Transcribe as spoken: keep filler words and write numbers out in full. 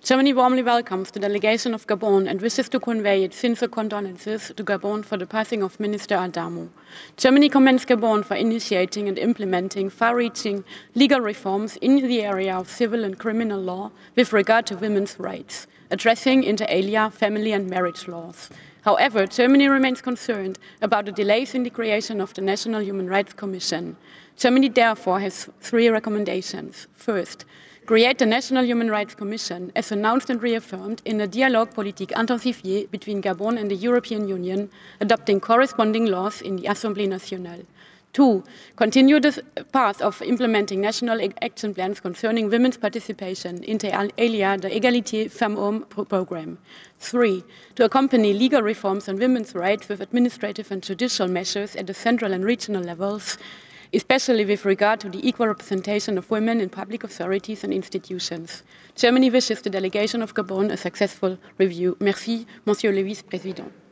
Germany warmly welcomes the delegation of Gabon and wishes to convey its sincere condolences to Gabon for the passing of Minister Adamo. Germany commends Gabon for initiating and implementing far-reaching legal reforms in the area of civil and criminal law with regard to women's rights, addressing inter alia family and marriage laws. However, Germany remains concerned about the delays in the creation of the National Human Rights Commission. Germany therefore has three recommendations. First, create the National Human Rights Commission, as announced and reaffirmed in a dialogue politique intensifié between Gabon and the European Union, adopting corresponding laws in the Assemblée nationale. Two, continue the path of implementing national action plans concerning women's participation inter alia the Égalité Femmes-Hommes program. Three, to accompany legal reforms on women's rights with administrative and judicial measures at the central and regional levels, especially with regard to the equal representation of women in public authorities and institutions. Germany wishes the delegation of Gabon a successful review. Merci, Monsieur le Vice-Président.